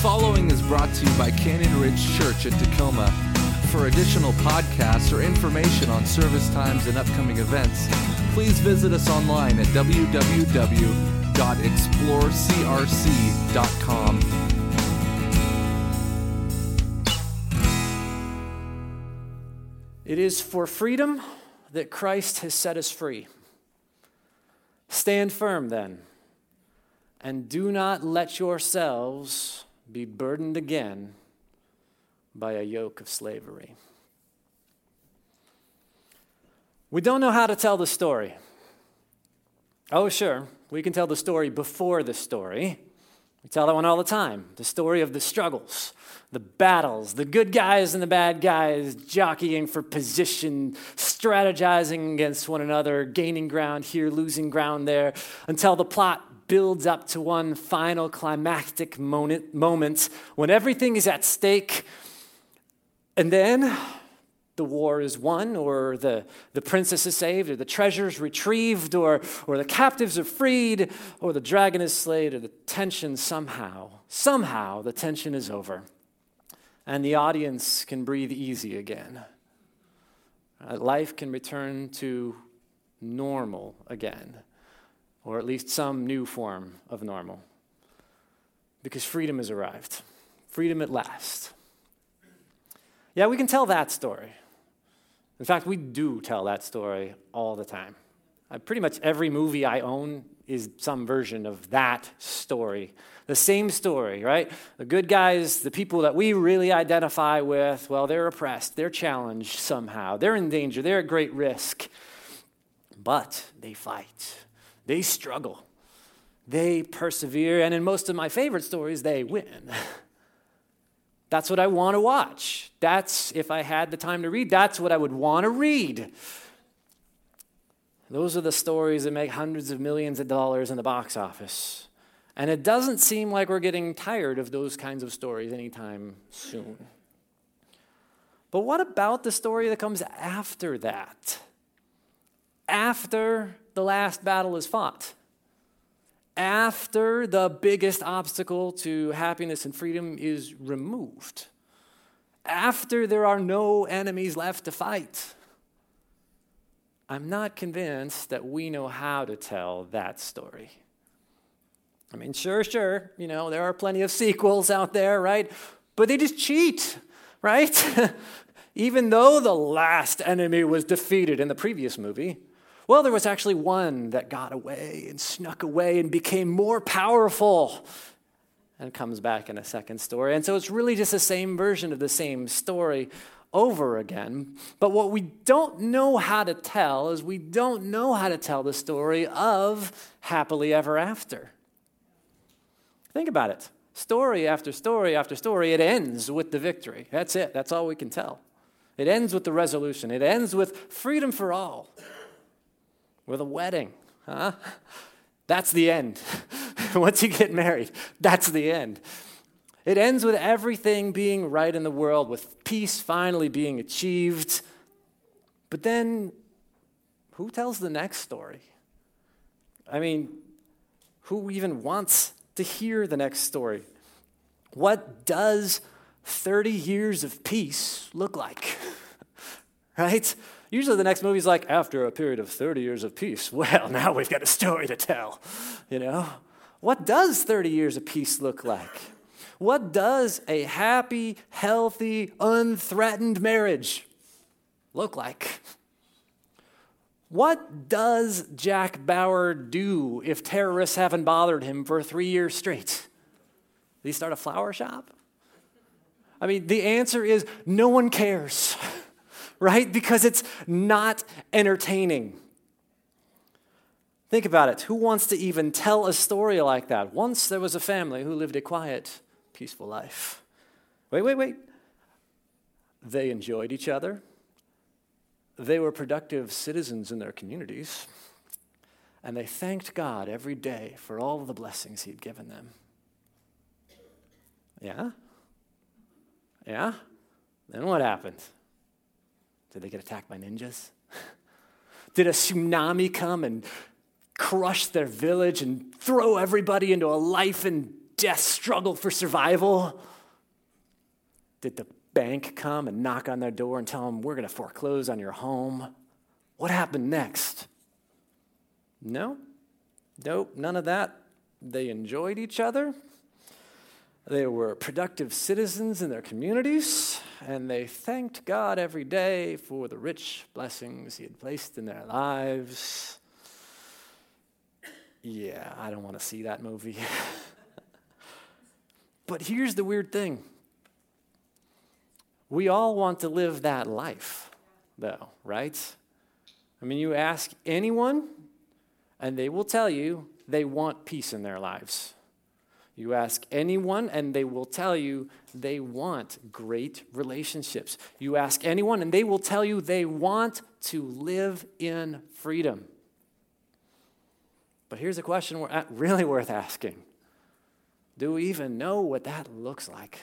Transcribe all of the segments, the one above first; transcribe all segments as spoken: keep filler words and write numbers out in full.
following is brought to you by Canyon Ridge Church in Tacoma. For additional podcasts or information on service times and upcoming events, please visit us online at w w w dot explore c r c dot com. It is for freedom that Christ has set us free. Stand firm then, and do not let yourselves be burdened again by a yoke of slavery. We don't know how to tell the story. Oh, sure, we can tell the story before the story. We tell that one all the time. The story of the struggles, the battles, the good guys and the bad guys jockeying for position, strategizing against one another, gaining ground here, losing ground there, until the plot builds up to one final climactic moment, moment when everything is at stake, and then the war is won, or the, the princess is saved, or the treasure is retrieved, or, or the captives are freed, or the dragon is slayed, or the tension somehow, somehow the tension is over. And the audience can breathe easy again. Uh, life can return to normal again, or at least some new form of normal. Because freedom has arrived. Freedom at last. Yeah, we can tell that story. In fact, we do tell that story all the time. Uh, pretty much every movie I own is some version of that story. The same story, right? The good guys, the people that we really identify with, well, they're oppressed, they're challenged somehow, they're in danger, they're at great risk. But they fight, they struggle, they persevere, and in most of my favorite stories, they win. That's what I want to watch. That's, if I had the time to read, that's what I would want to read. Those are the stories that make hundreds of millions of dollars in the box office. And it doesn't seem like we're getting tired of those kinds of stories anytime soon. But what about the story that comes after that? After the last battle is fought? After the biggest obstacle to happiness and freedom is removed? After there are no enemies left to fight? I'm not convinced that we know how to tell that story. I mean, sure, sure, you know, there are plenty of sequels out there, right? But they just cheat, right? Even though the last enemy was defeated in the previous movie, well, there was actually one that got away and snuck away and became more powerful and comes back in a second story. And so it's really just the same version of the same story over again. But what we don't know how to tell is we don't know how to tell the story of happily ever after. Think about it. Story after story after story, it ends with the victory. That's it. That's all we can tell. It ends with the resolution. It ends with freedom for all. With a wedding. Huh? That's the end. Once you get married, that's the end. It ends with everything being right in the world, with peace finally being achieved. But then, who tells the next story? I mean, who even wants to hear the next story? What does thirty years of peace look like? Right? Usually the next movie is like, after a period of thirty years of peace, well, now we've got a story to tell, you know? What does thirty years of peace look like? What does a happy, healthy, unthreatened marriage look like? What does Jack Bauer do if terrorists haven't bothered him for three years straight? Did he start a flower shop? I mean, the answer is no one cares, right? Because it's not entertaining. Think about it. Who wants to even tell a story like that? Once there was a family who lived a quiet, peaceful life. Wait, wait, wait. They enjoyed each other. They were productive citizens in their communities, and they thanked God every day for all of the blessings he'd given them. Yeah? Yeah? Then what happened? Did they get attacked by ninjas? Did a tsunami come and crush their village and throw everybody into a life and death struggle for survival? Did the bank come and knock on their door and tell them, we're going to foreclose on your home? What happened next? No, nope, none of that. They enjoyed each other. They were productive citizens in their communities, and they thanked God every day for the rich blessings he had placed in their lives. Yeah, I don't want to see that movie. But here's the weird thing. We all want to live that life, though, right? I mean, you ask anyone, and they will tell you they want peace in their lives. You ask anyone, and they will tell you they want great relationships. You ask anyone, and they will tell you they want to live in freedom. But here's a question really worth asking. Do we even know what that looks like?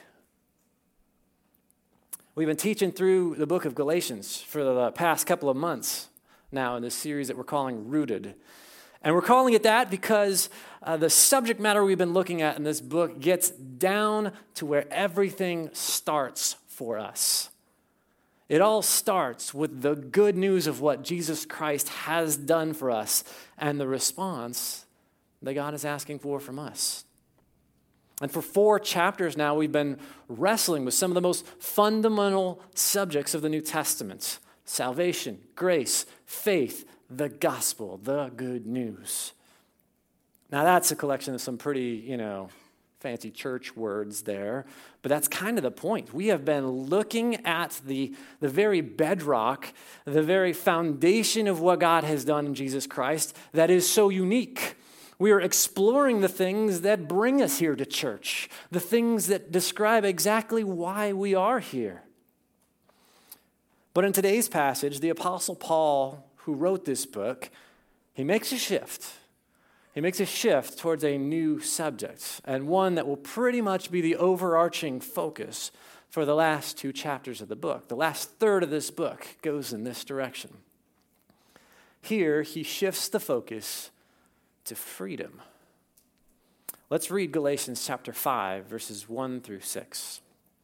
We've been teaching through the book of Galatians for the past couple of months now in this series that we're calling Rooted. And we're calling it that because uh, the subject matter we've been looking at in this book gets down to where everything starts for us. It all starts with the good news of what Jesus Christ has done for us and the response that God is asking for from us. And for four chapters now, we've been wrestling with some of the most fundamental subjects of the New Testament: salvation, grace, faith, the gospel, the good news. Now, that's a collection of some pretty, you know, fancy church words there, but that's kind of the point. We have been looking at the, the very bedrock, the very foundation of what God has done in Jesus Christ that is so unique. We are exploring the things that bring us here to church, the things that describe exactly why we are here. But in today's passage, the Apostle Paul, who wrote this book, he makes a shift. He makes a shift towards a new subject, and one that will pretty much be the overarching focus for the last two chapters of the book. The last third of this book goes in this direction. Here, he shifts the focus to freedom. Let's read Galatians chapter five, verses one through six.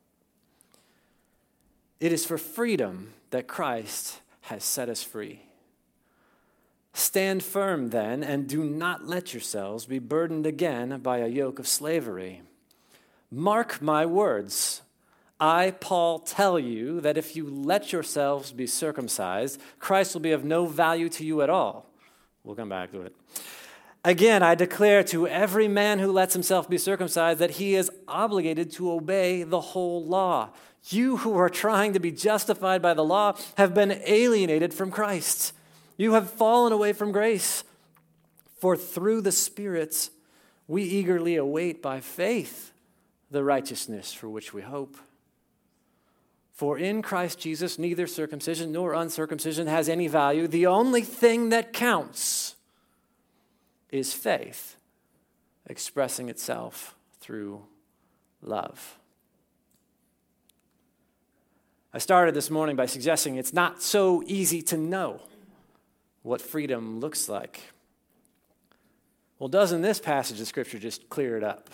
It is for freedom that Christ has set us free. Stand firm then, and do not let yourselves be burdened again by a yoke of slavery. Mark my words. I, Paul, tell you that if you let yourselves be circumcised, Christ will be of no value to you at all. We'll come back to it. Again, I declare to every man who lets himself be circumcised that he is obligated to obey the whole law. You who are trying to be justified by the law have been alienated from Christ. You have fallen away from grace. For through the Spirit, we eagerly await by faith the righteousness for which we hope. For in Christ Jesus, neither circumcision nor uncircumcision has any value. The only thing that counts is faith, expressing itself through love. I started this morning by suggesting it's not so easy to know what freedom looks like. Well, doesn't this passage of Scripture just clear it up?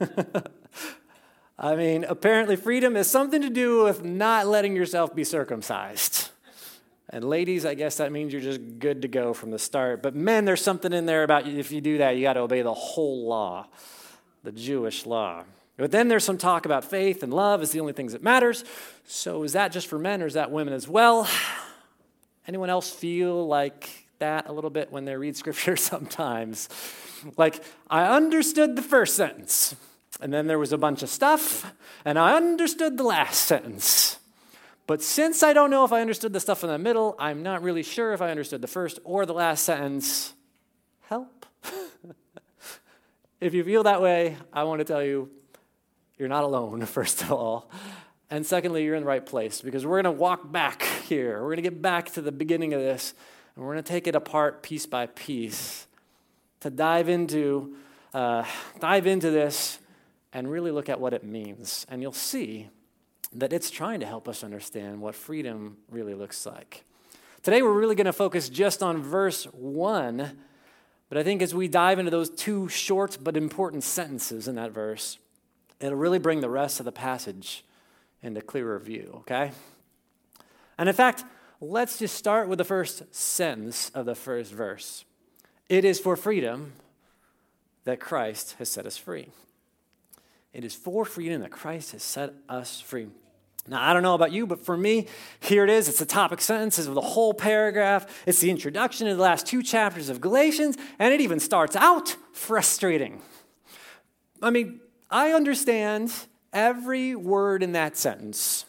I mean, apparently freedom has something to do with not letting yourself be circumcised. And ladies, I guess that means you're just good to go from the start. But men, there's something in there about if you do that, you got to obey the whole law, the Jewish law. But then there's some talk about faith and love as the only things that matters. So is that just for men or is that women as well? Anyone else feel like that a little bit when they read Scripture sometimes? Like, I understood the first sentence, and then there was a bunch of stuff, and I understood the last sentence. But since I don't know if I understood the stuff in the middle, I'm not really sure if I understood the first or the last sentence. Help. If you feel that way, I want to tell you, you're not alone, first of all. And secondly, you're in the right place, because we're going to walk back here. We're going to get back to the beginning of this, and we're going to take it apart piece by piece to dive into, uh, dive into this and really look at what it means. And you'll see that it's trying to help us understand what freedom really looks like. Today we're really going to focus just on verse one, But I think as we dive into those two short but important sentences in that verse, it'll really bring the rest of the passage into clearer view, okay? And in fact, let's just start with the first sentence of the first verse. It is for freedom that Christ has set us free. It is for freedom that Christ has set us free. Now, I don't know about you, but for me, here it is. It's the topic sentences of the whole paragraph. It's the introduction to the last two chapters of Galatians, and it even starts out frustrating. I mean, I understand every word in that sentence,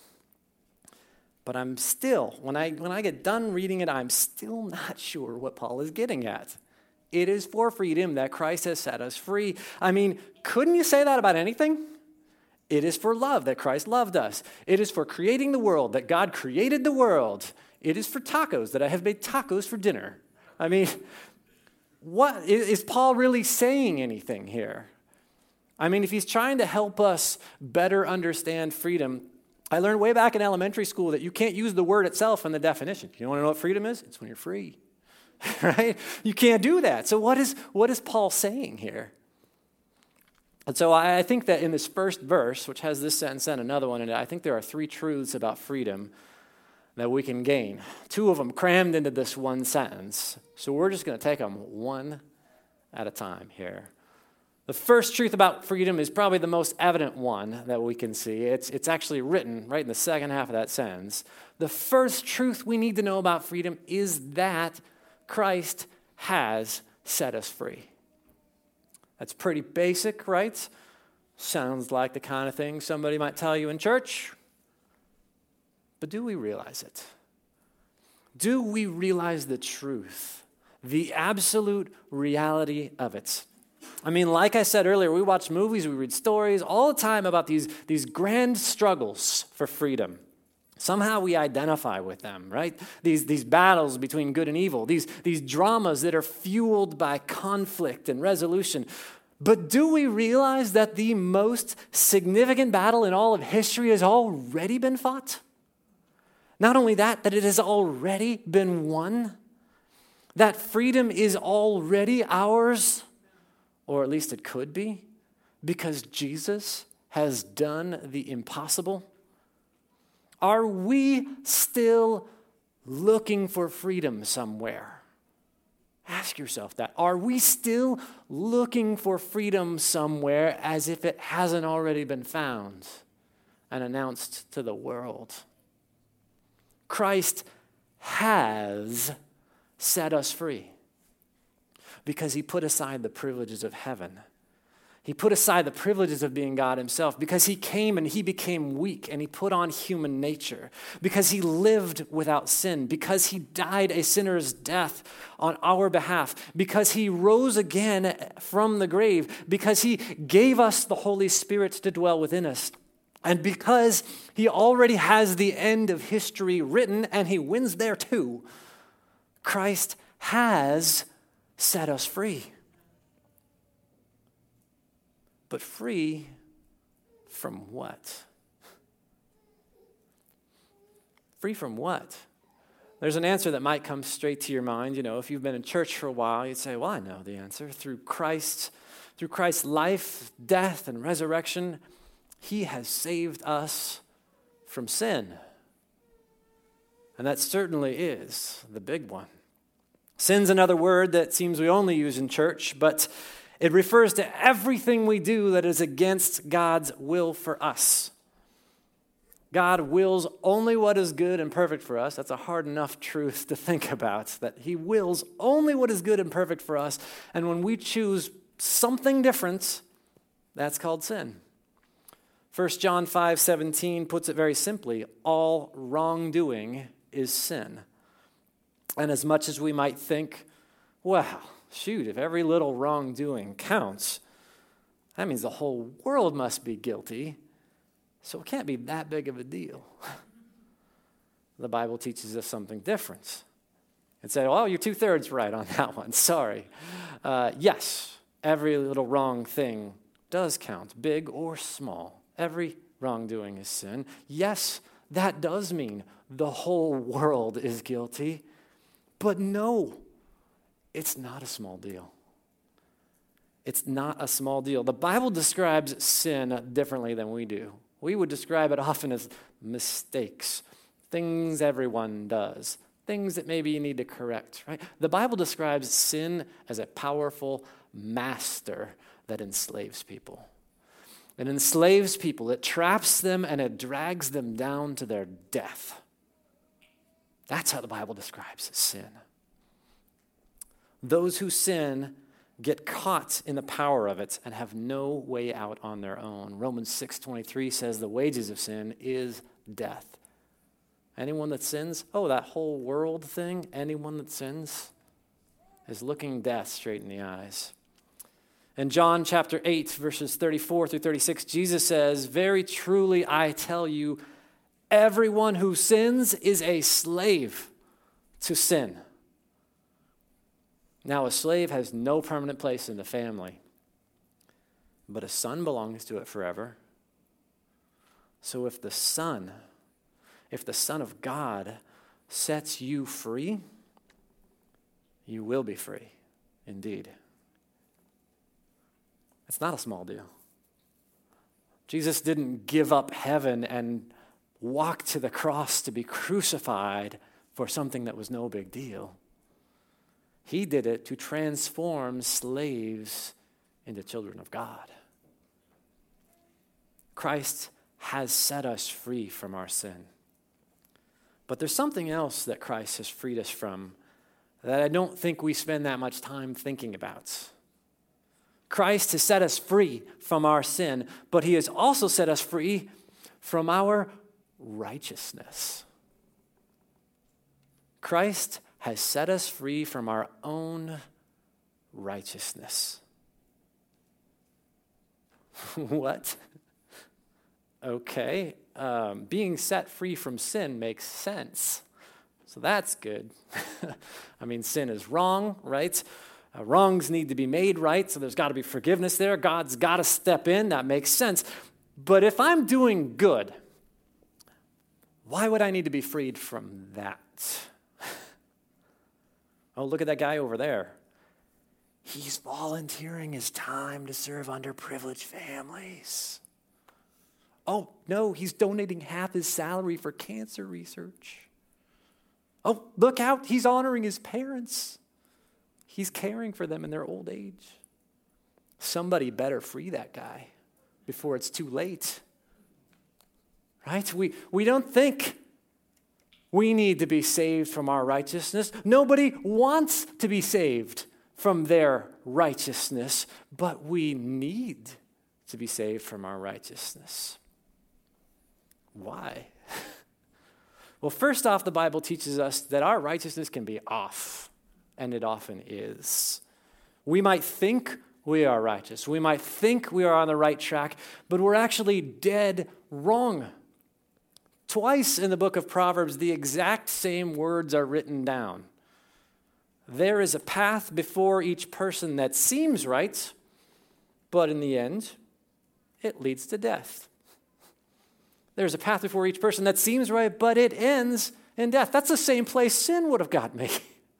but I'm still, when I when I get done reading it, I'm still not sure what Paul is getting at. It is for freedom that Christ has set us free. I mean, couldn't you say that about anything? It is for love that Christ loved us. It is for creating the world that God created the world. It is for tacos that I have made tacos for dinner. I mean, what is Paul really saying anything here? I mean, if he's trying to help us better understand freedom, I learned way back in elementary school that you can't use the word itself in the definition. You want to know what freedom is? It's when you're free, right? You can't do that. So what is, what is Paul saying here? And so I think that in this first verse, which has this sentence and another one in it, I think there are three truths about freedom that we can gain. Two of them crammed into this one sentence. So we're just going to take them one at a time here. The first truth about freedom is probably the most evident one that we can see. It's, it's actually written right in the second half of that sentence. The first truth we need to know about freedom is that Christ has set us free. That's pretty basic, right? Sounds like the kind of thing somebody might tell you in church. But do we realize it? Do we realize the truth, the absolute reality of it? I mean, like I said earlier, we watch movies, we read stories all the time about these, these grand struggles for freedom. Somehow we identify with them, right? These, these battles between good and evil, these, these dramas that are fueled by conflict and resolution. But do we realize that the most significant battle in all of history has already been fought? Not only that, that it has already been won. That freedom is already ours, or at least it could be, because Jesus has done the impossible. Are we still looking for freedom somewhere? Ask yourself that. Are we still looking for freedom somewhere as if it hasn't already been found and announced to the world? Christ has set us free because he put aside the privileges of heaven. He put aside the privileges of being God himself because he came and he became weak and he put on human nature, because he lived without sin, because he died a sinner's death on our behalf, because he rose again from the grave, because he gave us the Holy Spirit to dwell within us, and because he already has the end of history written and he wins there too. Christ has set us free. But free from what? Free from what? There's an answer that might come straight to your mind. You know, if you've been in church for a while, you'd say, well, I know the answer. Through Christ, through Christ's life, death, and resurrection, he has saved us from sin. And that certainly is the big one. Sin's another word that seems we only use in church, but it refers to everything we do that is against God's will for us. God wills only what is good and perfect for us. That's a hard enough truth to think about, that he wills only what is good and perfect for us. And when we choose something different, that's called sin. First John five seventeen puts it very simply: all wrongdoing is sin. And as much as we might think, well, shoot, if every little wrongdoing counts, that means the whole world must be guilty, so it can't be that big of a deal. The Bible teaches us something different. It said, oh, you're two-thirds right on that one, sorry. Uh, yes, every little wrong thing does count, big or small. Every wrongdoing is sin. Yes, that does mean the whole world is guilty, but no, it's not a small deal. It's not a small deal. The Bible describes sin differently than we do. We would describe it often as mistakes, things everyone does, things that maybe you need to correct, right? The Bible describes sin as a powerful master that enslaves people. It enslaves people, it traps them, and it drags them down to their death. That's how the Bible describes sin. Those who sin get caught in the power of it and have no way out on their own. Romans six twenty-three says the wages of sin is death. Anyone that sins, oh, that whole world thing, anyone that sins is looking death straight in the eyes. In John chapter eight, verses thirty-four through thirty-six, Jesus says, very truly I tell you, everyone who sins is a slave to sin. Now, a slave has no permanent place in the family, but a son belongs to it forever. So if the Son, if the Son of God sets you free, you will be free indeed. It's not a small deal. Jesus didn't give up heaven and walk to the cross to be crucified for something that was no big deal. He did it to transform slaves into children of God. Christ has set us free from our sin. But there's something else that Christ has freed us from that I don't think we spend that much time thinking about. Christ has set us free from our sin, but he has also set us free from our righteousness. Christ has set us free from our own righteousness. What? Okay. Um, being set free from sin makes sense. So that's good. I mean, sin is wrong, right? Uh, wrongs need to be made right, so there's got to be forgiveness there. God's got to step in. That makes sense. But if I'm doing good, why would I need to be freed from that? Oh, look at that guy over there. He's volunteering his time to serve underprivileged families. Oh, no, he's donating half his salary for cancer research. Oh, look out, he's honoring his parents. He's caring for them in their old age. Somebody better free that guy before it's too late. Right? We, we don't think we need to be saved from our righteousness. Nobody wants to be saved from their righteousness, but we need to be saved from our righteousness. Why? Well, first off, the Bible teaches us that our righteousness can be off, and it often is. We might think we are righteous. We might think we are on the right track, but we're actually dead wrong. Twice in the book of Proverbs, the exact same words are written down. There is a path before each person that seems right, but in the end, it leads to death. There's a path before each person that seems right, but it ends in death. That's the same place sin would have got me.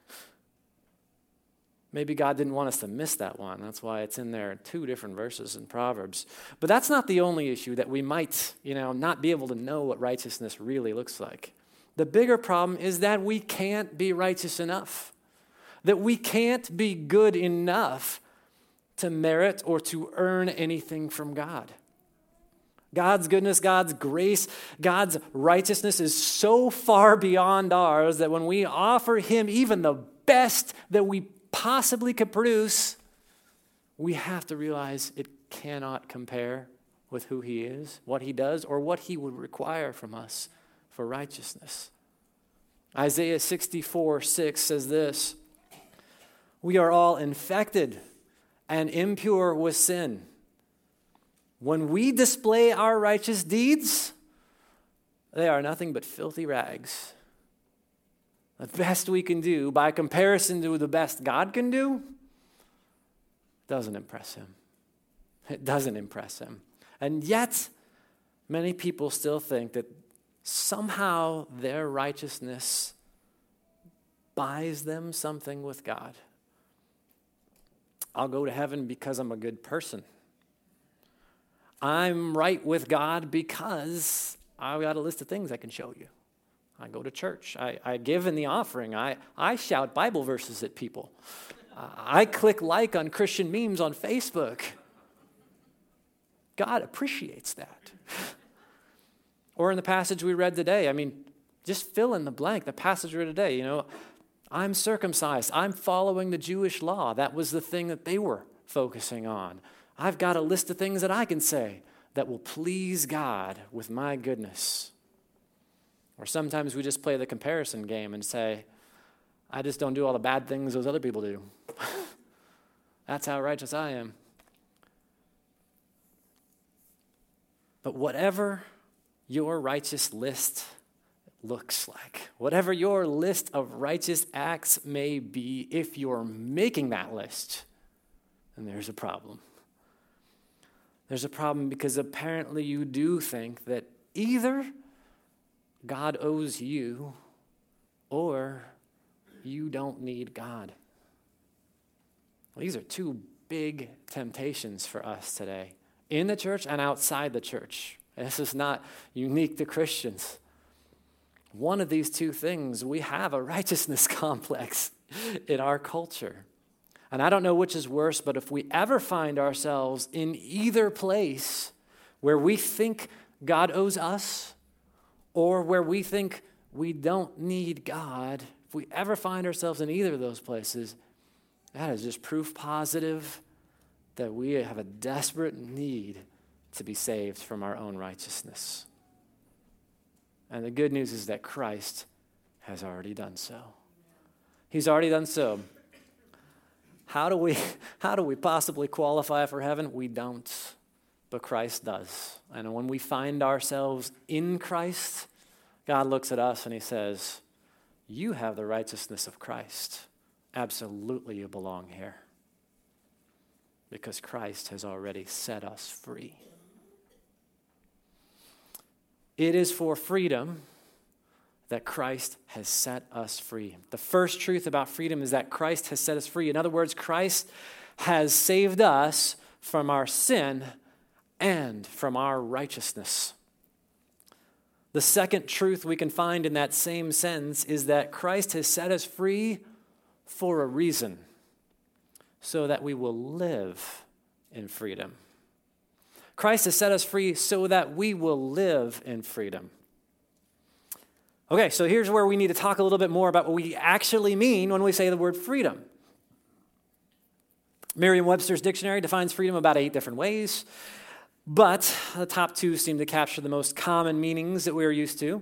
Maybe God didn't want us to miss that one. That's why it's in there in two different verses in Proverbs. But that's not the only issue that we might, you know, not be able to know what righteousness really looks like. The bigger problem is that we can't be righteous enough. That we can't be good enough to merit or to earn anything from God. God's goodness, God's grace, God's righteousness is so far beyond ours that when we offer him even the best that we possibly could produce, we have to realize it cannot compare with who he is, what he does, or what he would require from us for righteousness. Isaiah sixty-four six says this, "We are all infected and impure with sin. When we display our righteous deeds, they are nothing but filthy rags." The best we can do, by comparison to the best God can do, doesn't impress him. It doesn't impress him. And yet, many people still think that somehow their righteousness buys them something with God. I'll go to heaven because I'm a good person. I'm right with God because I've got a list of things I can show you. I go to church. I, I give in the offering. I, I shout Bible verses at people. Uh, I click like on Christian memes on Facebook. God appreciates that. Or in the passage we read today, I mean, just fill in the blank. The passage we read today, you know, I'm circumcised. I'm following the Jewish law. That was the thing that they were focusing on. I've got a list of things that I can say that will please God with my goodness. Or sometimes we just play the comparison game and say, I just don't do all the bad things those other people do. That's how righteous I am. But whatever your righteous list looks like, whatever your list of righteous acts may be, if you're making that list, then there's a problem. There's a problem because apparently you do think that either God owes you or you don't need God. These are two big temptations for us today, in the church and outside the church. This is not unique to Christians. One of these two things, we have a righteousness complex in our culture. And I don't know which is worse, but if we ever find ourselves in either place where we think God owes us or where we think we don't need God, if we ever find ourselves in either of those places, that is just proof positive that we have a desperate need to be saved from our own righteousness. And the good news is that Christ has already done so. He's already done so. How do we, how do we possibly qualify for heaven? We don't, but Christ does. And when we find ourselves in Christ, God looks at us and he says, you have the righteousness of Christ. Absolutely you belong here. Because Christ has already set us free. It is for freedom that Christ has set us free. The first truth about freedom is that Christ has set us free. In other words, Christ has saved us from our sin and from our righteousness. The second truth we can find in that same sentence is that Christ has set us free for a reason, so that we will live in freedom. Christ has set us free so that we will live in freedom. Okay, so here's where we need to talk a little bit more about what we actually mean when we say the word freedom. Merriam-Webster's dictionary defines freedom about eight different ways, but the top two seem to capture the most common meanings that we are used to.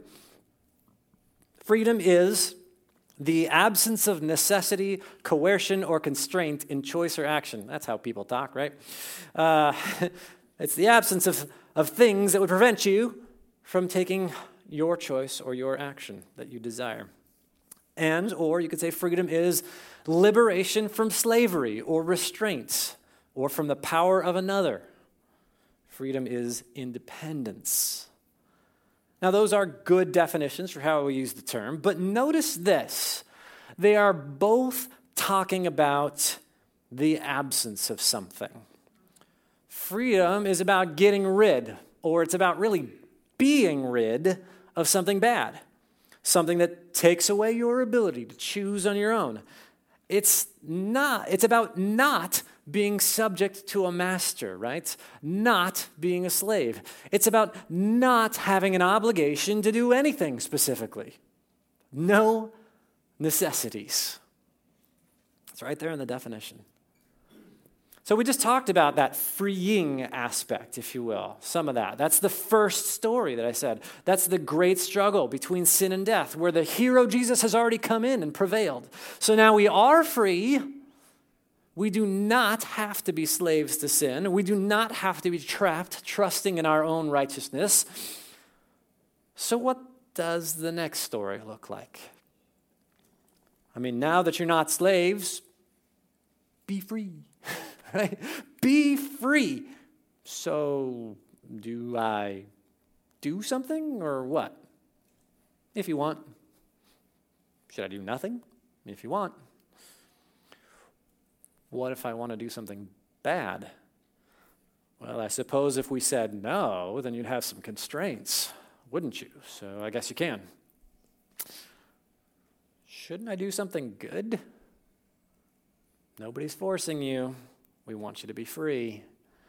Freedom is the absence of necessity, coercion, or constraint in choice or action. That's how people talk, right? Uh, it's the absence of, of things that would prevent you from taking your choice or your action that you desire. And, or you could say freedom is liberation from slavery or restraints or from the power of another. Freedom is independence. Now, those are good definitions for how we use the term, but notice this. They are both talking about the absence of something. Freedom is about getting rid, or it's about really being rid of something bad, something that takes away your ability to choose on your own. It's not, it's about not being subject to a master, right? Not being a slave. It's about not having an obligation to do anything specifically. No necessities. It's right there in the definition. So we just talked about that freeing aspect, if you will, some of that. That's the first story that I said. That's the great struggle between sin and death, where the hero Jesus has already come in and prevailed. So now we are free. We do not have to be slaves to sin. We do not have to be trapped, trusting in our own righteousness. So what does the next story look like? I mean, now that you're not slaves, be free. Right? Be free. So, do I do something or what? If you want. Should I do nothing? If you want. what if I want to do something bad? Well, I suppose if we said no, then you'd have some constraints, wouldn't you? So I guess you can. Shouldn't I do something good? Nobody's forcing you. We want you to be free.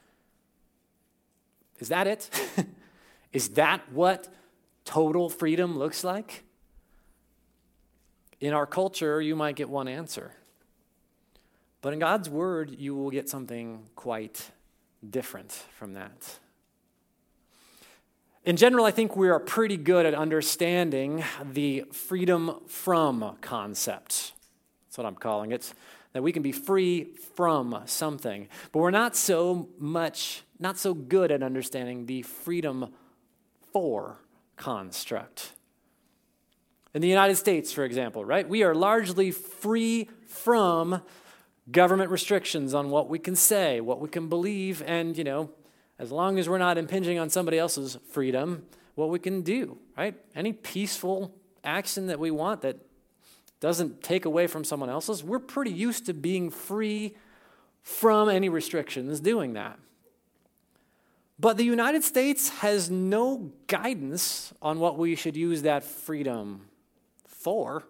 Is that it? Is that what total freedom looks like? In our culture, you might get one answer. But in God's word, you will get something quite different from that. In general, I think we are pretty good at understanding the freedom from concept. That's what I'm calling it. That we can be free from something. But we're not so much, not so good at understanding the freedom for construct. In the United States, for example, right? We are largely free from government restrictions on what we can say, what we can believe, and, you know, as long as we're not impinging on somebody else's freedom, what we can do, right? Any peaceful action that we want that doesn't take away from someone else's, we're pretty used to being free from any restrictions doing that. But the United States has no guidance on what we should use that freedom for.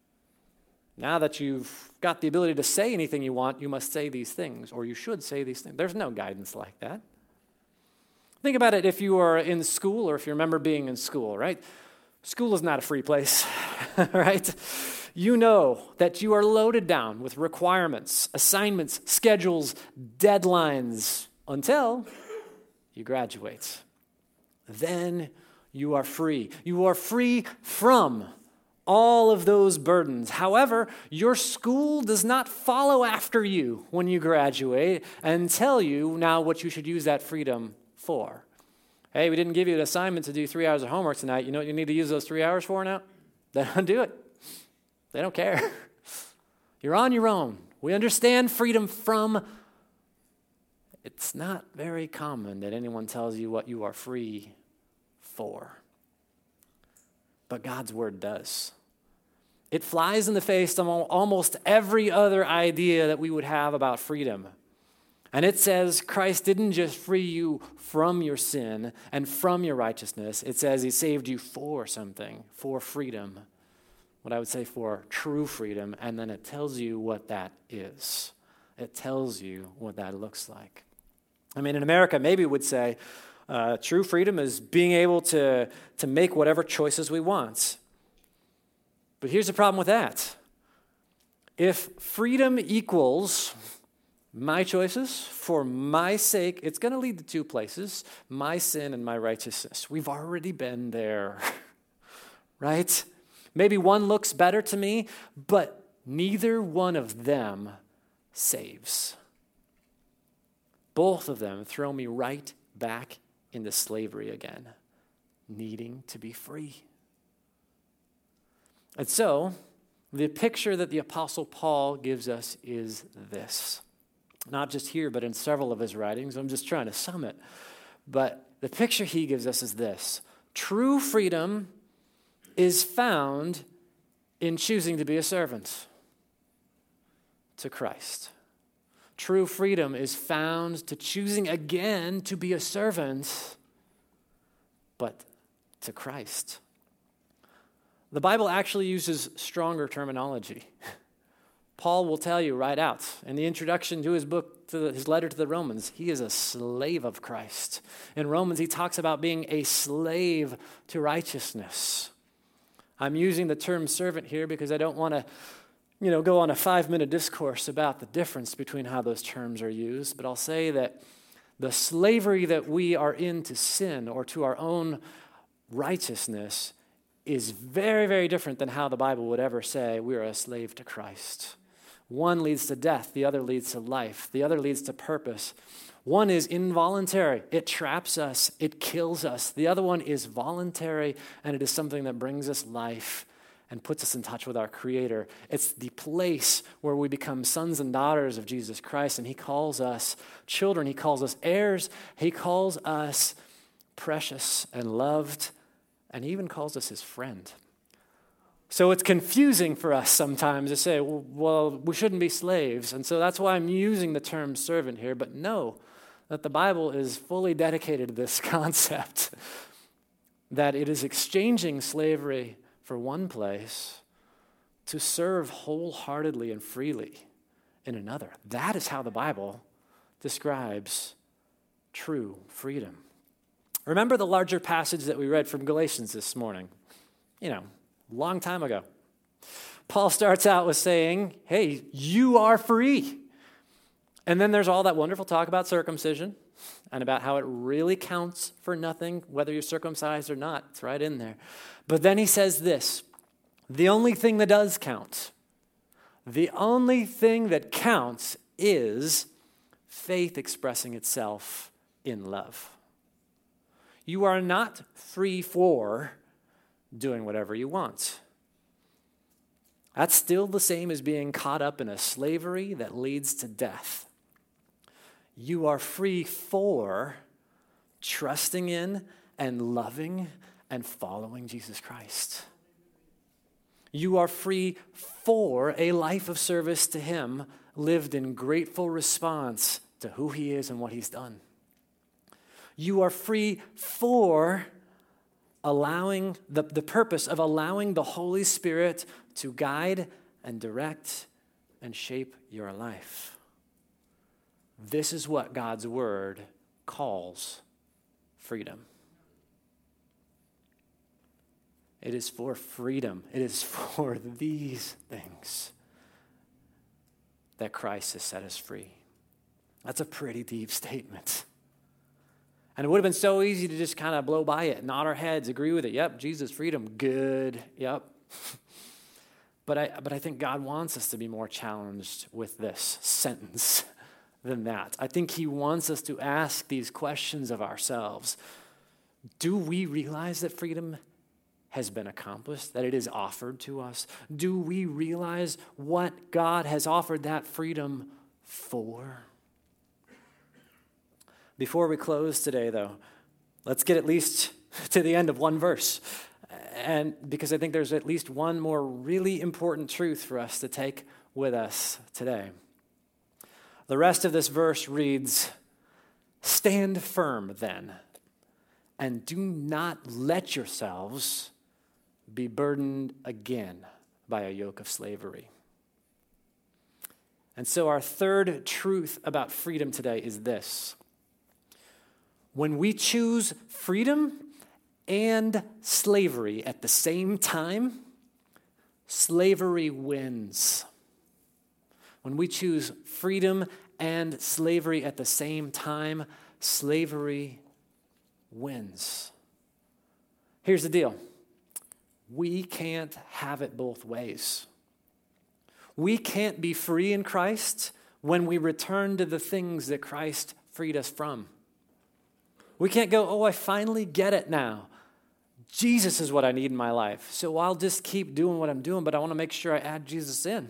Now that you've got the ability to say anything you want, you must say these things, or you should say these things. There's no guidance like that. Think about it if you are in school or if you remember being in school, right? School is not a free place, right? You know that you are loaded down with requirements, assignments, schedules, deadlines until you graduate. Then you are free. You are free from all of those burdens. However, your school does not follow after you when you graduate and tell you now what you should use that freedom for. Hey, we didn't give you an assignment to do three hours of homework tonight. You know what you need to use those three hours for now? They don't do it. They don't care. You're on your own. We understand freedom from. It's not very common that anyone tells you what you are free for. But God's word does. It flies in the face of almost every other idea that we would have about freedom. And it says Christ didn't just free you from your sin and from your righteousness. It says he saved you for something, for freedom. What I would say for true freedom, and then it tells you what that is. It tells you what that looks like. I mean, in America, maybe we would say uh, true freedom is being able to, to make whatever choices we want. But here's the problem with that. If freedom equals my choices for my sake, it's going to lead to two places, my sin and my righteousness. We've already been there, right? Maybe one looks better to me, but neither one of them saves. Both of them throw me right back into slavery again, needing to be free. And so, the picture that the Apostle Paul gives us is this. Not just here, but in several of his writings. I'm just trying to sum it. But the picture he gives us is this. True freedom is found in choosing to be a servant to Christ. True freedom is found to choosing again to be a servant, but to Christ. The Bible actually uses stronger terminology. Paul will tell you right out in the introduction to his book, to the, his letter to the Romans, he is a slave of Christ. In Romans, he talks about being a slave to righteousness. I'm using the term servant here because I don't want to, you know, go on a five-minute discourse about the difference between how those terms are used, but I'll say that the slavery that we are in to sin or to our own righteousness is very, very different than how the Bible would ever say we are a slave to Christ. One leads to death, the other leads to life, the other leads to purpose. One is involuntary. It traps us. It kills us. The other one is voluntary, and it is something that brings us life and puts us in touch with our Creator. It's the place where we become sons and daughters of Jesus Christ, and he calls us children. He calls us heirs. He calls us precious and loved, and he even calls us his friend. So it's confusing for us sometimes to say, well, well, we shouldn't be slaves. And so that's why I'm using the term servant here. But know that the Bible is fully dedicated to this concept, that it is exchanging slavery for one place to serve wholeheartedly and freely in another. That is how the Bible describes true freedom. Remember the larger passage that we read from Galatians this morning? You know, a long time ago. Paul starts out with saying, hey, you are free. And then there's all that wonderful talk about circumcision and about how it really counts for nothing, whether you're circumcised or not. It's right in there. But then he says this, the only thing that does count, the only thing that counts is faith expressing itself in love. You are not free for doing whatever you want. That's still the same as being caught up in a slavery that leads to death. You are free for trusting in and loving and following Jesus Christ. You are free for a life of service to him, lived in grateful response to who he is and what he's done. You are free for allowing the, the purpose of allowing the Holy Spirit to guide and direct and shape your life. This is what God's word calls freedom. It is for freedom. It is for these things that Christ has set us free. That's a pretty deep statement. And it would have been so easy to just kind of blow by it, nod our heads, agree with it. Yep, Jesus, freedom, good. Yep. But I, but I think God wants us to be more challenged with this sentence than that. I think he wants us to ask these questions of ourselves. Do we realize that freedom has been accomplished, that it is offered to us? Do we realize what God has offered that freedom for? Before we close today, though, let's get at least to the end of one verse. And because I think there's at least one more really important truth for us to take with us today. The rest of this verse reads, "Stand firm then, and do not let yourselves be burdened again by a yoke of slavery." And so our third truth about freedom today is this. When we choose freedom and slavery at the same time, slavery wins. When we choose freedom and slavery at the same time, slavery wins. Here's the deal. We can't have it both ways. We can't be free in Christ when we return to the things that Christ freed us from. We can't go, oh, I finally get it now. Jesus is what I need in my life. So I'll just keep doing what I'm doing, but I want to make sure I add Jesus in.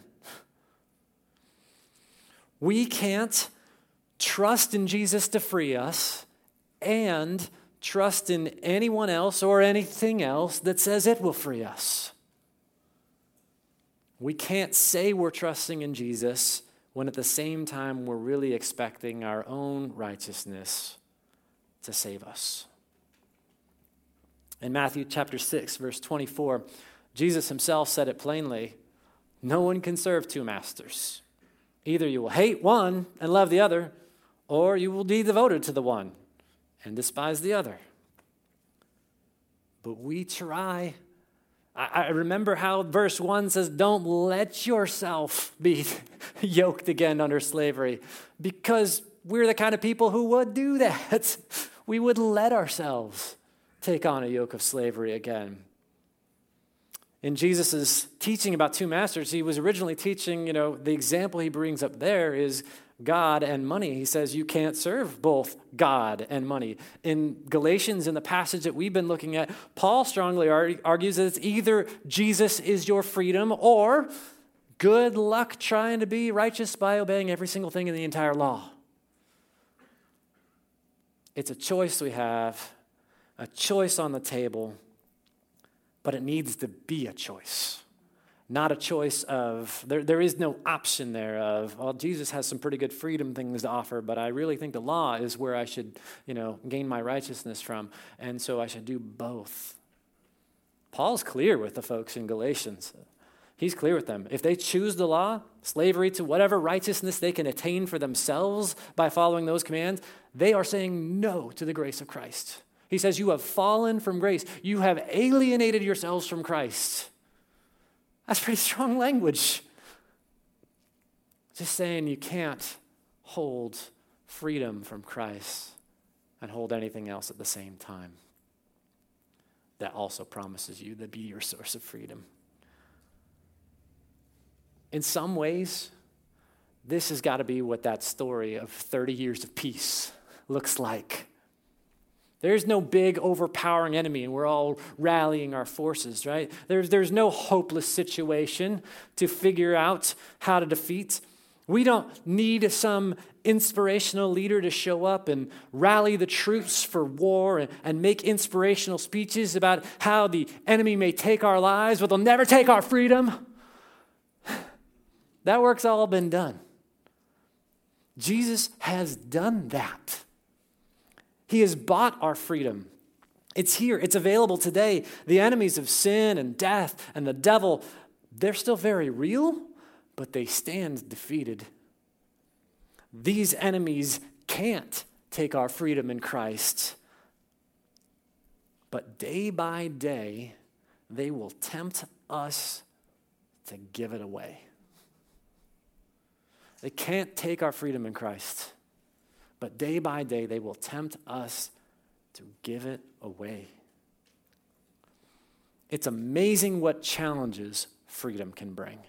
We can't trust in Jesus to free us and trust in anyone else or anything else that says it will free us. We can't say we're trusting in Jesus when at the same time we're really expecting our own righteousness to save us. In Matthew chapter six, verse twenty-four, Jesus himself said it plainly, no one can serve two masters. Either you will hate one and love the other, or you will be devoted to the one and despise the other. But we try. I, I remember how verse one says, don't let yourself be yoked again under slavery, because we're the kind of people who would do that. We would let ourselves take on a yoke of slavery again. In Jesus' teaching about two masters, he was originally teaching, you know, the example he brings up there is God and money. He says you can't serve both God and money. In Galatians, in the passage that we've been looking at, Paul strongly argues that it's either Jesus is your freedom or good luck trying to be righteous by obeying every single thing in the entire law. It's a choice we have, a choice on the table, but it needs to be a choice. Not a choice of, there, there is no option there of, well, Jesus has some pretty good freedom things to offer, but I really think the law is where I should, you know, gain my righteousness from, and so I should do both. Paul's clear with the folks in Galatians. He's clear with them. If they choose the law, slavery to whatever righteousness they can attain for themselves by following those commands, they are saying no to the grace of Christ. He says, you have fallen from grace. You have alienated yourselves from Christ. That's pretty strong language. Just saying you can't hold freedom from Christ and hold anything else at the same time. That also promises you to be your source of freedom. In some ways, this has got to be what that story of thirty years of peace looks like. There's no big overpowering enemy and we're all rallying our forces, right? There's, there's no hopeless situation to figure out how to defeat. We don't need some inspirational leader to show up and rally the troops for war and, and make inspirational speeches about how the enemy may take our lives, but they'll never take our freedom. That work's all been done. Jesus has done that. He has bought our freedom. It's here. It's available today. The enemies of sin and death and the devil, they're still very real, but they stand defeated. These enemies can't take our freedom in Christ. But day by day, they will tempt us to give it away. They can't take our freedom in Christ. But day by day, they will tempt us to give it away. It's amazing what challenges freedom can bring.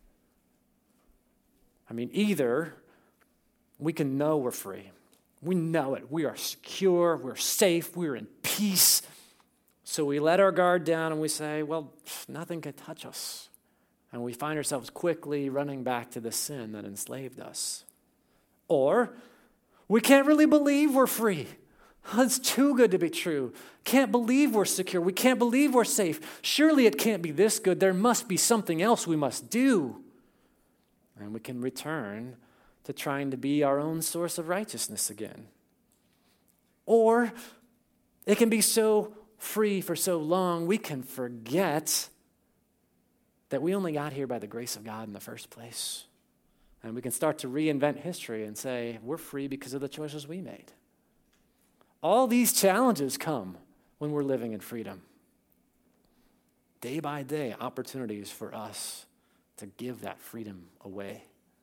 I mean, either we can know we're free. We know it. We are secure. We're safe. We're in peace. So we let our guard down and we say, well, nothing can touch us. And we find ourselves quickly running back to the sin that enslaved us. Or we can't really believe we're free. It's too good to be true. Can't believe we're secure. We can't believe we're safe. Surely it can't be this good. There must be something else we must do. And we can return to trying to be our own source of righteousness again. Or it can be so free for so long, we can forget that we only got here by the grace of God in the first place. And we can start to reinvent history and say, we're free because of the choices we made. All these challenges come when we're living in freedom. Day by day, opportunities for us to give that freedom away.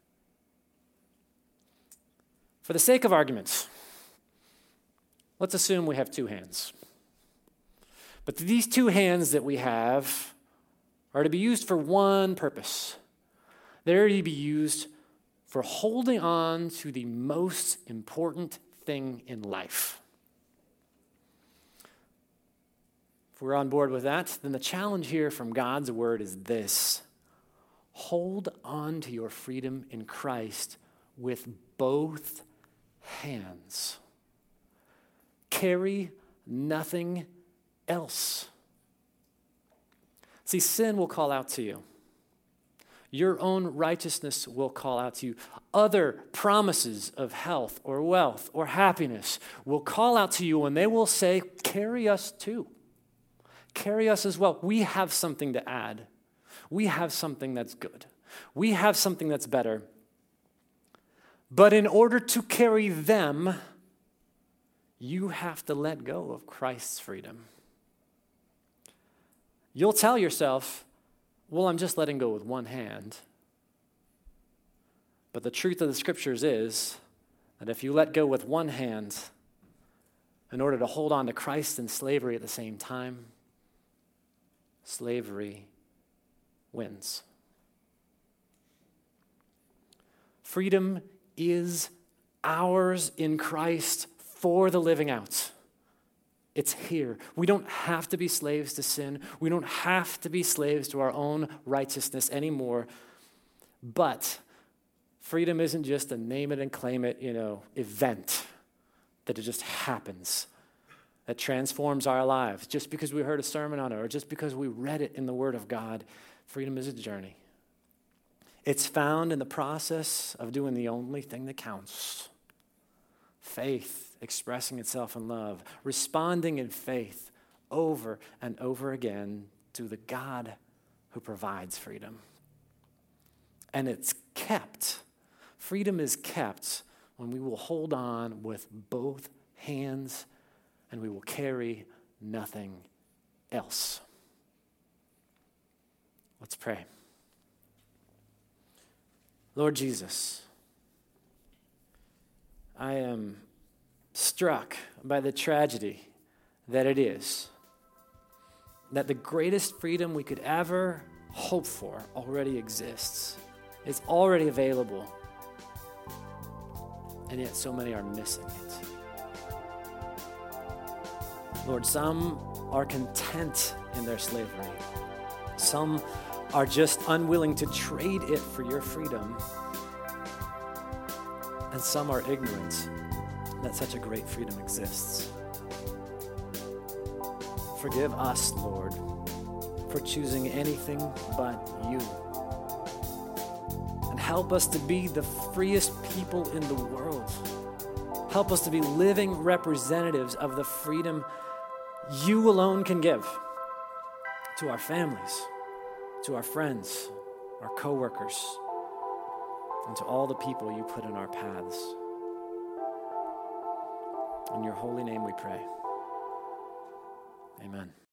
For the sake of arguments, let's assume we have two hands. But these two hands that we have are to be used for one purpose. They're to be used for holding on to the most important thing in life. If we're on board with that, then the challenge here from God's word is this: hold on to your freedom in Christ with both hands. Carry nothing else. See, sin will call out to you. Your own righteousness will call out to you. Other promises of health or wealth or happiness will call out to you, and they will say, carry us too. Carry us as well. We have something to add. We have something that's good. We have something that's better. But in order to carry them, you have to let go of Christ's freedom. You'll tell yourself, well, I'm just letting go with one hand. But the truth of the scriptures is that if you let go with one hand in order to hold on to Christ and slavery at the same time, slavery wins. Freedom is ours in Christ for the living out. It's here. We don't have to be slaves to sin. We don't have to be slaves to our own righteousness anymore. But freedom isn't just a name it and claim it, you know, event that it just happens, that transforms our lives just because we heard a sermon on it or just because we read it in the Word of God. Freedom is a journey. It's found in the process of doing the only thing that counts. Faith expressing itself in love, responding in faith over and over again to the God who provides freedom. And it's kept. Freedom is kept when we will hold on with both hands and we will carry nothing else. Let's pray. Lord Jesus, I am struck by the tragedy that it is that the greatest freedom we could ever hope for already exists. It's already available, and yet so many are missing it. Lord, some are content in their slavery. Some are just unwilling to trade it for your freedom. And some are ignorant that such a great freedom exists. Forgive us, Lord, for choosing anything but you. And help us to be the freest people in the world. Help us to be living representatives of the freedom you alone can give to our families, to our friends, our coworkers, and to all the people you put in our paths. In your holy name we pray. Amen.